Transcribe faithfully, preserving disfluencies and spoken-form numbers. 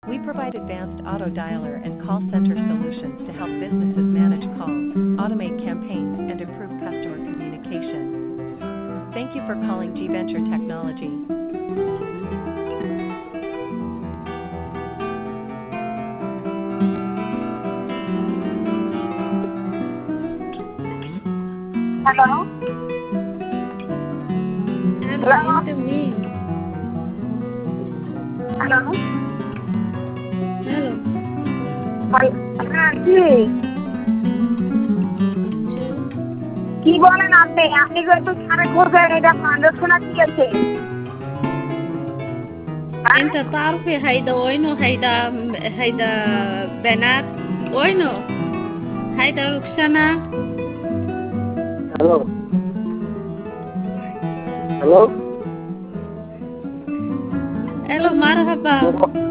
We provide advanced auto dialer and call center solutions to help businesses manage calls, automate campaigns, and improve customer communication. Thank you for calling G Venture Technology. Hello? Hello, Hello? into me. Hello? Hello. হ্যাঁ কি কি বলেন আপনি আপনি যে একটু সারে খোঁজেন এটা কাণ্ড শোনা কি আছে انت تعرفي هيدا وينه هيدا هيدا بنات وينه هيدا روكسانا. Hello. Hello. الو مرحبا.